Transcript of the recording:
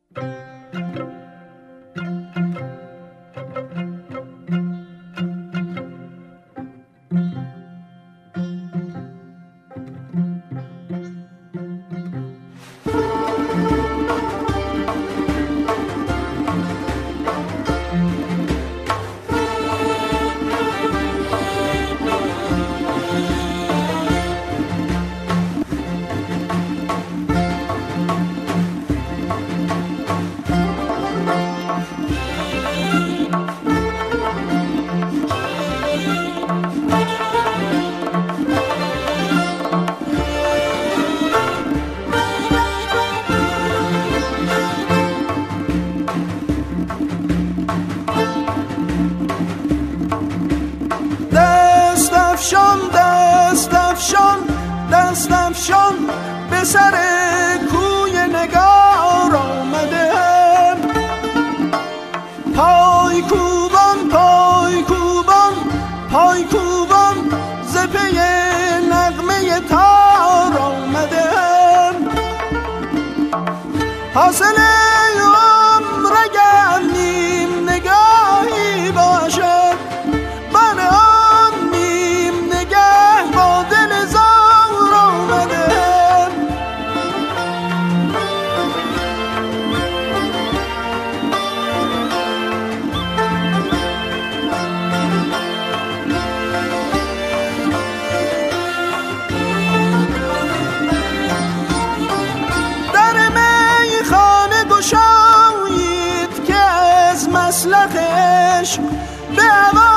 دستفشان به سر کوی نگار آمدم، پای کوبان پای کوبان پای کوبان ز پی نغمه تار آمدم. حاصل عمر اگر نیم نگاهی باشد، من آن نیم نگه با دل زار آمدم. در میخانه گشایید که از مسلخ عشق به هوا